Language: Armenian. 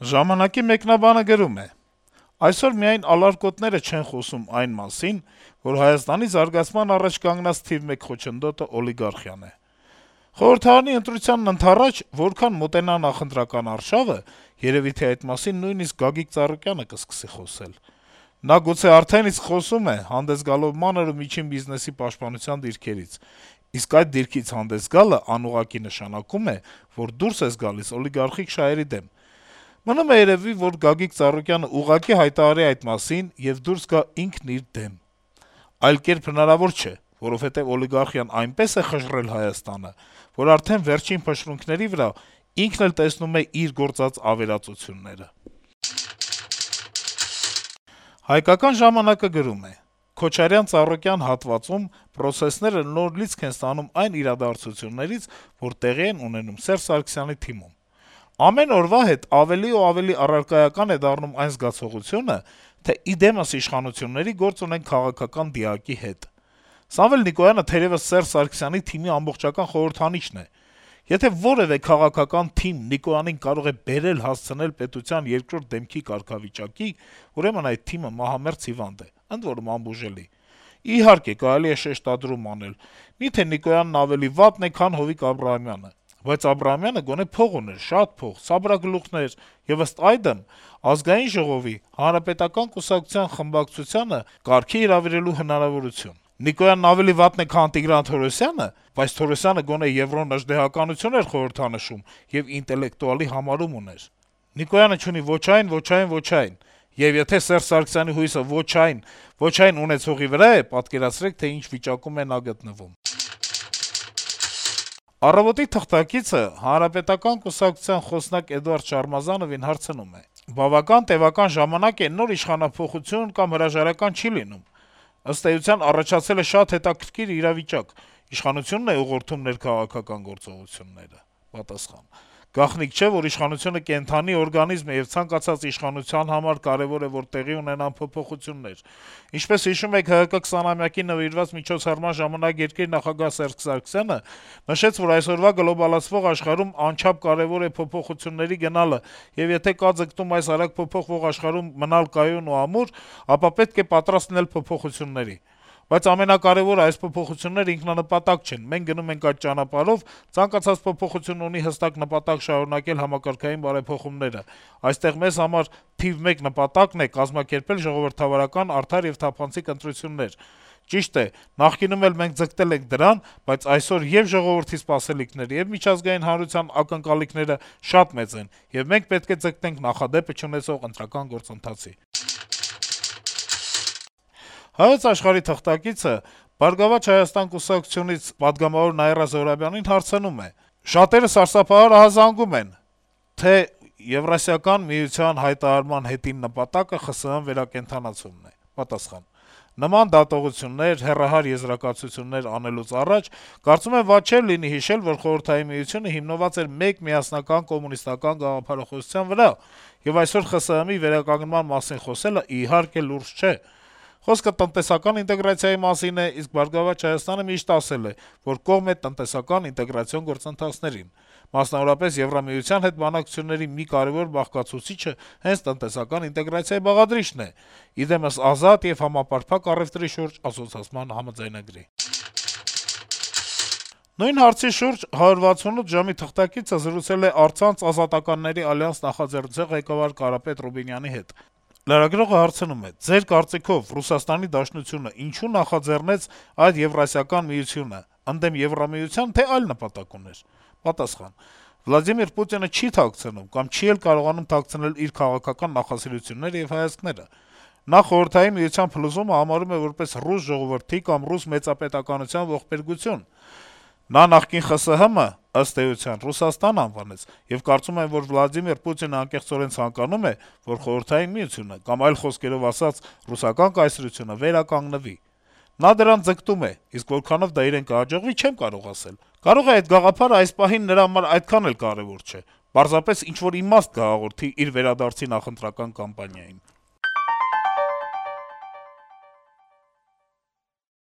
Ժամանակի մեկնաբանը գրում է. այսօր միայն ալարկոտները չեն խոսում այն մասին, որ Հայաստանի զարգացման առաջ կանգնած թիվ 1 խոչընդոտը օլիգարխիան է։ Խորհրդարանի ընտրությանն ընդառաջ, որքան մոտենա նախընտրական արշավը, երեւի թե այդ մասին նույնիսկ Գագիկ Ծառուկյանը կսկսի խոսել։ Նա գուցե արդեն իսկ խոսում է, հանդես գալով մանր ու միջին բիզնեսի պաշտպանության դիրքերից, իսկ այդ դիրքից հանդես գալը անուղղակի նշանակում է, որ դուրս ես գալիս օլիգարխիկ շահերի դեմ։ Մնում է երևի, որ Գագիկ Ծառուկյանը ուղղակի հայտարարի այդ մասին եւ դուրս գա ինքն իր դեմ։ Այլ կերպ հնարավոր չէ, որովհետեւ օլիգարխիան այնպես է խժռել Հայաստանը, որ արդեն վերջին փշրունքների վրա ինքն էլ տեսնում է իր գործած ավերածությունները։ Հայկական ժամանակը գրում է. Քոչարյան-Ծառուկյան հատվածում պրոցեսները նոր լիցք են ստանում այն իրադարձություններից, որ տեղի են ունենում Սերժ Սարգսյանի թիմում։ Ամեն օրվա հետ ավելի ու ավելի առարկայական է դառնում այն զգացողությունը, թե իդեմս իշխանությունների գործ ունեն քաղաքական դիակի հետ։ Սամվել Նիկոյանը թերեւս Սերժ Սարգսյանի թիմի ամբողջական խորհրդանիշն է։ Եթե որևէ քաղաքական թիմ Նիկոյանին կարող է բերել հասցնել պետության երկրորդ դեմքի կարգավիճակի, ուրեմն այդ թիմը մահամերձ հիվանդ է, ընդ որում անբուժելի։ Իհարկե, կարելի է շեշտադրում անել. միթե Նիկոյանն ավելի վատն է, քան Հովիկ Աբրահամյանը, բայց Աբրահամյանը գոնե փող ուներ, շատ փող, սաբրագլուխներ, եւ ըստ այդմ Ազգային ժողովի Հանրապետական կուսակցության խմբակցությանը կարգի հրավիրելու հնարավորություն։ Նիկոյանն ավելի վատն է, քան Տիգրան Թորոսյանը, բայց Թորոսյանը գոնե եվրոնժդեհականություն էր խորհրդանշում եւ ինտելեկտուալի համարում ուներ։ Նիկոյանը չունի ոչ այն, ոչ այն, ոչ այն։ Եվ եթե Սերժ Սարգսյանի հույսը ոչ այն ունեցողի վրա է, պատկերացրեք, թե ինչ վիճակում է նա գտնվում։ Առավոտի թղթակիցը Հանրապետական կուսակցության խոսնակ Էդուարդ Շարմազանովին հարցնում է. բավական տեւական ժամանակ է նոր իշխանափոխություն կամ հրաժարական չի լինում։ Ըստ էության առաջացել է շատ հետաքրքիր իրավիճակ. իշխանությունն է ուղղորդում ներքաղաքական գործողությունները։ Պատասխան. Գաղտնիք չէ, որ իշխանությունը կենդանի օրգանիզմ է եւ ցանկացած իշխանության համար կարեւոր է, որ տեղի ունենան փոփոխություններ։ Ինչպես հիշում եք, ՀՀԿ 20-ամյակի նվիրված միջոցառման ժամանակ երկրի նախագահ Սերժ Սարգսյանը նշեց, որ այսօրվա գլոբալացվող աշխարհում անչափ կարեւոր է փոփոխությունների գնալը, եւ եթե կա ձգտում այս արագ փոփոխվող աշխարհում մնալ կայուն ու ամուր, ապա պետք է պատրաստ լինել փոփոխությունների։ Բայց ամենակարևորը այս փոփոխությունները ինքնանպատակ չեն։ Մենք գնում ենք այդ ճանապարհով, ցանկացած փոփոխություն ունի հստակ նպատակ շարունակել համակարգային բարեփոխումները։ Այստեղ մեզ համար թիվ 1 նպատակն է կազմակերպել ժողովրդավարական, արդար եւ թափանցիկ ընտրություններ։ Ճիշտ է, նախկինում էլ մենք ձգտել ենք դրան, բայց այսօր եւ ժողովրդի սպասելիքները եւ միջազգային հանրության ակնկալիքները շատ մեծ են, եւ մենք պետք է ձգտենք նախադեպը չունեցող ընտրական գործընթացի։ Հայոց աշխարհի թղթակիցը Բարգավաճ Հայաստան կուսակցությունից պատգամավոր Նաիրա Զոհրաբյանին հարցնում է. շատերը սարսափահար ահազանգում են, թե Եվրասիական միության հայտարարման հետին նպատակը ԽՍՀՄ վերակենդանացումն է։ Պատասխան. նման դատողություններ, հեռահար եզրակացություններ անելուց առաջ կարծում եմ վատ չէր լինի հիշել, որ Խորհրդային միությունը հիմնված էր մեկ միասնական կոմունիստական գաղափարախոսության վրա, եւ այսօր ԽՍՀՄ-ի վերականգնման մասին խոսելը իհարկե լուրջ չէ։ Խոսքը տնտեսական ինտեգրացիայի մասին է, իսկ Բարգավաճ Հայաստանը միշտ ասել է, որ կողմ է տնտեսական ինտեգրացիոն գործընթացներին։ Մասնավորապես Եվրամիության հետ բանակցությունների մի կարեւոր բաղկացուցիչը հենց տնտեսական ինտեգրացիայի բաղադրիչն է, իդեմս ազատ եւ համապարփակ առեւտրի շուրջ ասոցացման համաձայնագրի։ Նույն հարցի շուրջ 168 ժամի թղթակիցը զրուցել է Առցանց ազատականների ալյանս նախաձեռնության ղեկավար Կարապետ Ռուբինյանի հետ։ Լրագրողը հարցնում է. ձեր կարծիքով Ռուսաստանի Դաշնությունը ինչու նախաձեռնեց այդ Եվրասիական միությունը, ընդդեմ Եվրամիության, թե այլ նպատակ ուներ։ Պատասխան. Վլադիմիր Պուտինը չի թաքցնում կամ չի էլ կարողանում թաքցնել իր քաղաքական նախասիրությունները եւ հայացքները։ Նա Խորհրդային միության փլուզումը համարում է որպես ռուս ժողովրդի կամ ռուս մեծապետականության ողբերգություն։ Նա նախկին ԽՍՀՄ, ըստ էության, Ռուսաստան անվանեց եւ կարծում եմ, որ Վլադիմիր Պուտինը անկեղծորեն ցանկանում է, որ Խորհրդային միությունը կամ այլ խոսքերով ասած ռուսական կայսրությունը վերականգնվի։ Նա դրան ձգտում է, իսկ որքանով դա իրեն կհաջողվի, չեմ կարող ասել։ Կարող է այդ գաղափարը այս պահին նրա համար այդքան էլ կարեւոր չէ։ Պարզապես ինչ-որ իմաստ կհաղորդի իր վերադարձի նախընտրական կամպանիային։